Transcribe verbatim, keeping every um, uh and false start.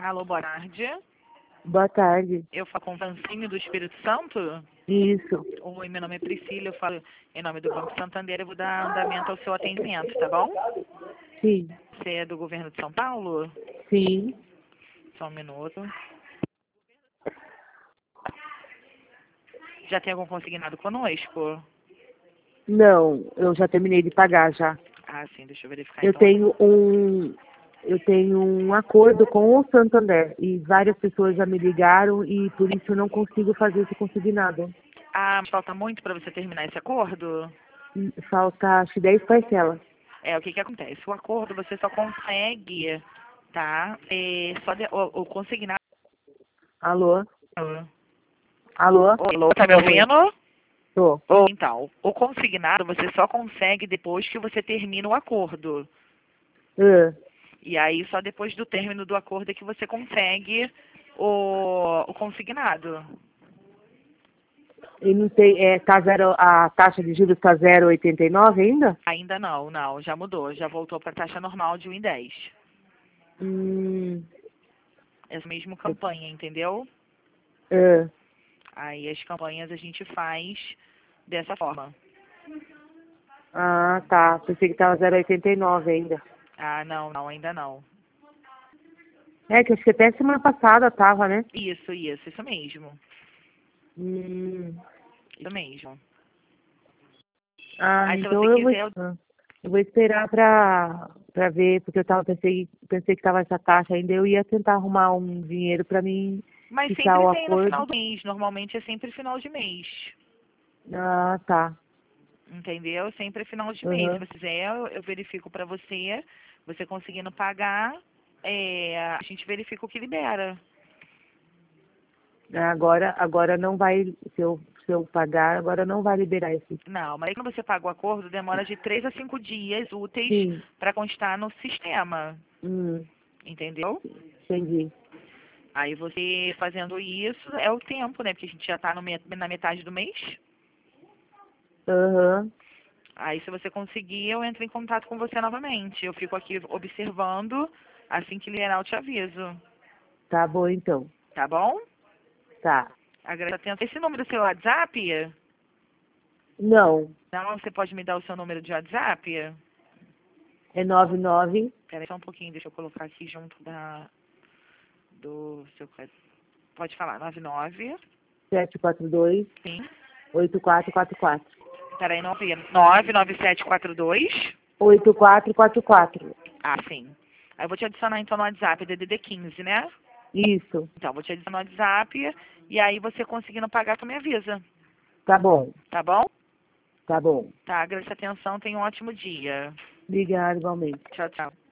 Alô, boa tarde. Boa tarde. Eu falo com o Francine do Espírito Santo. Isso. Oi, meu nome é Priscila, eu falo em nome do Banco Santander, eu vou dar andamento ao seu atendimento, tá bom? Sim. Você é do governo de São Paulo? Sim. Só um minuto. Já tem algum consignado conosco? Não, eu já terminei de pagar já. Ah, sim, deixa eu verificar Eu então. tenho um eu tenho um acordo com o Santander e várias pessoas já me ligaram e por isso eu não consigo fazer esse consignado. Ah, mas falta muito para você terminar esse acordo? Falta acho que dez parcelas. É, o que que acontece? O acordo você só consegue, tá? É, só de, o, o consignado... Alô? Alô? Alô, tá me Oi. ouvindo? Tô. Ou então, o consignado você só consegue depois que você termina o acordo. Ah, E aí só depois do término do acordo é que você consegue o, o consignado. e não sei, é, tá zero, a taxa de juros está zero vírgula oitenta e nove ainda? Ainda não, não, já mudou, já voltou para a taxa normal de um e dez. Hum. Essa mesma campanha, entendeu? Ah, Aí as campanhas a gente faz dessa forma. ah, tá. Pensei que estava zero vírgula oitenta e nove ainda. Ah, não, não, ainda não. É, que acho que até semana passada tava, né? Isso, isso, isso mesmo. Hum. Isso mesmo. Ah, Aí se então você eu vou, quiser, ah, eu vou esperar pra, pra ver, porque eu tava, pensei, pensei que tava essa taxa ainda, eu ia tentar arrumar um dinheiro pra mim mas quitar sempre o tem no acordo. final do mês, normalmente é sempre final de mês. Ah, tá. Entendeu? Sempre final de mês. Se Uhum. você quiser, eu eu verifico para você, você conseguindo pagar, é, a gente verifica o que libera. Agora, agora não vai, se eu, se eu pagar, agora não vai liberar esse. Não, mas aí quando você paga o acordo, demora de três a cinco dias úteis Sim. para constar no sistema. Hum, Entendeu? entendi. Aí você fazendo isso é o tempo, né? Porque a gente já está na metade do mês. Aham. Aí se você conseguir, eu entro em contato com você novamente. Eu fico aqui observando, assim que liberar eu te aviso. Tá bom então. Tá bom? Tá. Agradeço a atenção. Esse número do seu WhatsApp? Não. Não, você pode me dar o seu número de WhatsApp? É nove nove Espera aí só um pouquinho, deixa eu colocar aqui junto da do seu... Pode falar, nove nove. sete quatro dois Sim. oito quatro quatro quatro. Espera aí, não vi. nove nove sete quatro dois. oito quatro quatro quatro. Ah, sim. Aí eu vou te adicionar então no WhatsApp, D D D quinze, né? Isso. Então, vou te adicionar no WhatsApp e aí você conseguindo pagar, tu me avisa. Tá bom. Tá bom? Tá bom. Tá, agradeço a atenção, tenha um ótimo dia. Obrigada igualmente. Tchau, tchau.